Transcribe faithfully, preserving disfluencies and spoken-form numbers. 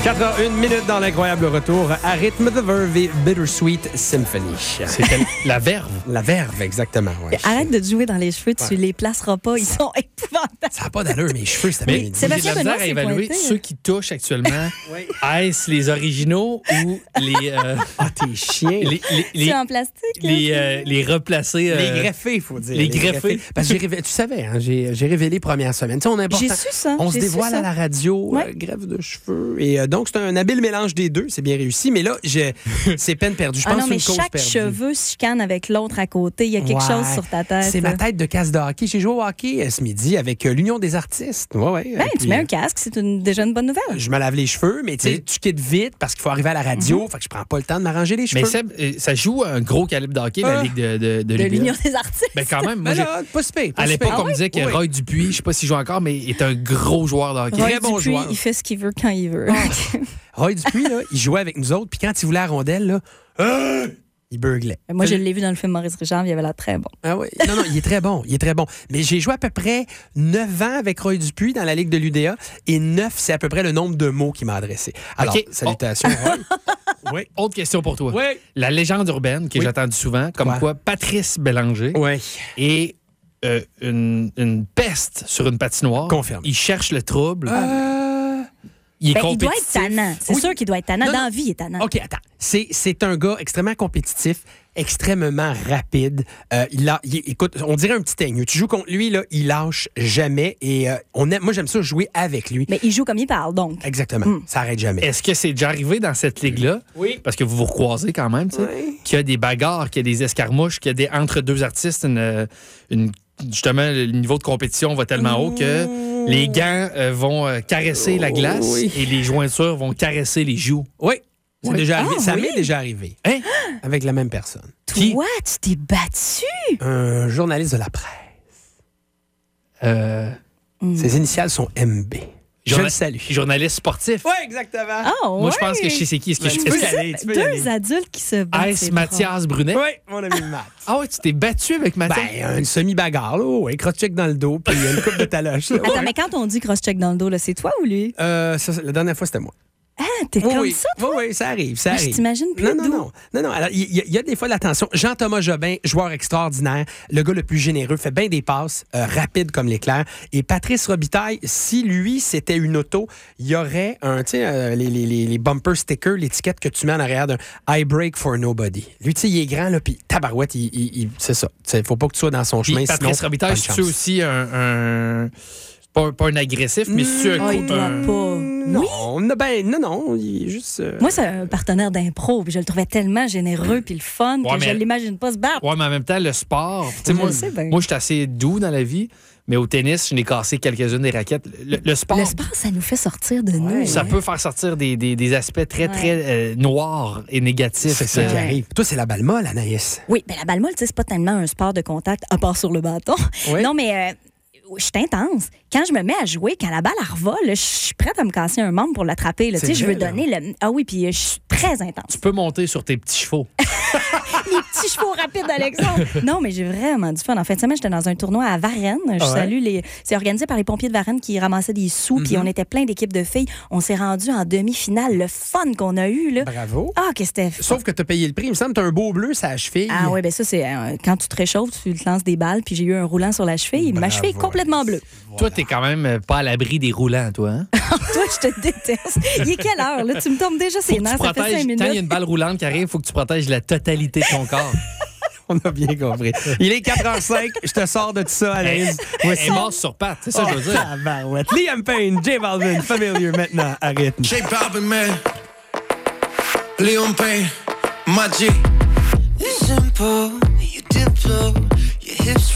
quatre heures une minute dans l'incroyable retour à Rythme de Verve et Bittersweet Symphony. C'était la verve. La verve, exactement. Ouais. Arrête de te jouer dans les cheveux, tu Ouais. les placeras pas, ils sont épouvantables. Ça n'a pas d'allure, mes cheveux, c'était Mais bien dit. j'ai de Sébastien la misère Benoît à s'est évaluer pointé. ceux qui touchent actuellement. Oui. Est-ce les originaux ou les, euh, Ah, t'es chien. les, les, les, C'est en plastique. là. les, euh, les replacés? euh, Les greffés, il faut dire. les greffés. Parce que j'ai révélé, tu savais, hein, j'ai, j'ai révélé première semaine. Tu sais, on est important. J'ai su ça. On se j'ai su dévoile ça. à la radio, Ouais. euh, greffe de cheveux. Et euh, donc, c'est un habile mélange des deux. C'est bien réussi. Mais là, j'ai, c'est peine perdue. Je Ah pense non, que mais c'est une cause chaque perdue. cheveu se chicane avec l'autre à côté. Il y a quelque Ouais. chose sur ta tête. C'est ma tête de casse de hockey. J'ai joué au hockey euh, ce midi avec euh, l'Union des artistes. Ouais, ouais. Ben, Et tu puis, mets euh, un casque, c'est une- déjà une bonne nouvelle. Je me lave les cheveux, mais tu sais, Oui. tu quittes vite parce qu'il faut arriver à la radio. Fait que je prends pas le temps de m'arranger les cheveux. Mais Seb, euh, ça joue un gros calibre de hockey, la Ah. Ligue de, de, de, De l'U B A. l'Union des artistes. Ben quand même, moi, Mais j'ai- là, pas si pire, pas à si l'époque, pire. on me disait que Oui. Roy Dupuis, je sais pas s'il joue encore, mais est un gros joueur de hockey. Roy Roy bon Dupuis, joueur. il fait ce qu'il veut quand il veut. Roy Dupuis, là, il jouait avec nous autres, puis quand il voulait la rondelle, là, ah, il burglait. Moi, je l'ai vu dans le film Maurice Richard, il avait l'air très bon. Ah oui. Non, non, il est très bon. Il est très bon. Mais j'ai joué à peu près neuf ans avec Roy Dupuis dans la Ligue de l'U D A, et neuf, c'est à peu près le nombre de mots qu'il m'a adressé. Alors, OK. salutations, Roy. Oui. Autre question pour toi. Oui. La légende urbaine que Oui. j'ai entendue souvent, comme Quoi? quoi Patrice Bélanger Oui. est euh, une, une peste sur une patinoire. Confirme. Il cherche le trouble. Euh... Il est Ben, il doit être compétitif. tannant. C'est Oui. sûr qu'il doit être tannant. Non, Dans non. la vie, il est tannant. OK, attends. C'est, c'est un gars extrêmement compétitif, extrêmement rapide. Euh, il a, il- écoute, on dirait un petit aigneux. Tu joues contre lui, là, il lâche jamais. Et euh, on aime, moi, j'aime ça jouer avec lui. Mais il joue comme il parle, donc. Exactement. Ça arrête jamais. Est-ce que c'est déjà arrivé dans cette ligue-là? Oui. Parce que vous vous recroisez quand même, tu sais, Oui. qu'il y a des bagarres, qu'il y a des escarmouches, qu'il y a des entre deux artistes, une, une- justement, le niveau de compétition va tellement haut que les gants euh, vont euh, caresser la glace Oui. et les jointures vont caresser les joues. Oui. C'est Oui. déjà arrivé. Ah, ça oui? m'est déjà arrivé. Hein? Avec la même personne. Qui? Toi, tu t'es battu. Un journaliste de la presse. Euh, Ses initiales sont M B. Je journa- le salue. Journaliste sportif. Oui, exactement. Ah, ouais. Moi, je pense que je sais c'est qui. Est-ce que Ben, je- tu est-ce peux que- y aller, tu peux y Deux aller. adultes qui se battent. Est-ce c'est Mathias Brunet? Oui, mon ami Matt. Ah ouais, tu t'es battu avec Mathias? Ben, une semi-bagarre, là. Oui, cross-check dans le dos, puis une coupe de taloche. là. drôle. Attends, Ouais. mais quand on dit cross-check dans le dos, là, c'est toi ou lui? Euh, ça, la dernière fois, c'était moi. Ah, t'es Oui, comme oui. ça? Oui, oui, ça arrive, ça Ah, je arrive. t'imagine plus Non, non, doux. non. Non, non. Alors, il y, il y a des fois de l'attention. Jean-Thomas Jobin, joueur extraordinaire, le gars le plus généreux, fait bien des passes, euh, rapide comme l'éclair. Et Patrice Robitaille, si lui, c'était une auto, il y aurait un, tu sais, euh, les, les, les, les bumper stickers, l'étiquette que tu mets en arrière d'un I break for nobody. Lui, tu sais, il est grand, là, puis tabarouette, il, il- il- c'est ça. Il faut pas que tu sois dans son Puis chemin, Patrice sinon, Robitaille, bonne c'est-tu chance. aussi un... un- Pas, pas un agressif, mais c'est un... Ah, il doit un- pas. Non, non, ben, non, non, il est juste... euh, Moi, c'est un partenaire d'impro, puis je le trouvais tellement généreux puis le fun Ouais, que mais- je l'imagine pas se battre. Ouais, mais en même temps, le sport... tu sais, Je moi, le sais bien. moi je suis assez doux dans la vie, mais au tennis, je n'ai cassé quelques-unes des raquettes. Le, le sport, Le sport, ça nous fait sortir de nous. ça hein. peut faire sortir des, des, des aspects très, très euh, noirs et négatifs. C'est ça qui Euh, arrive. Toi, c'est la balle molle, Anaïs. Oui, mais la balle molle, tu sais, c'est pas tellement un sport de contact, à part sur le bâton. Oui. Non, mais euh, je suis intense. Quand je me mets à jouer, quand la balle elle revole, je suis prête à me casser un membre pour l'attraper. là. Tu C'est sais, je veux vrai, là. donner le. Ah oui, puis euh, je suis très intense. Tu peux monter sur tes petits chevaux. Les petits chevaux rapides d'Alexandre. Non, mais j'ai vraiment du fun. En fin de semaine, j'étais dans un tournoi à Varennes. Je Ah ouais? salue les. C'est organisé par les pompiers de Varennes qui ramassaient des sous, puis on était plein d'équipes de filles. On s'est rendu en demi-finale. Le fun qu'on a eu, là. Bravo. Ah, que c'était. Sauf que tu as payé le prix. Il me semble que tu as un beau bleu, ça a cheville. Ah oui, ben ça, c'est euh, quand tu te réchauffes, tu te lances des balles, puis j'ai eu un roulant sur la cheville. Ma Bravo, cheville est complètement bleue. Toi, t'es quand même euh, pas à l'abri des roulants, toi. Hein? Toi, je te déteste. Il est quelle heure, là? Tu me tombes déjà Faut ses que tu nerfs, ça fait protèges, cinq quand il y a minutes. une balle roulante qui arrive, il faut que tu protèges la totalité de ton corps. On a bien compris. Il est quatre heures cinq. Je te sors de tout ça, Anaïs. Elle est morte sur pattes, c'est ça que je veux dire. Tabarouette. Liam Payne, J Balvin, Familiar maintenant à rythme. J Balvin, man. Liam Payne, my G. It's simple, you dip low, your hips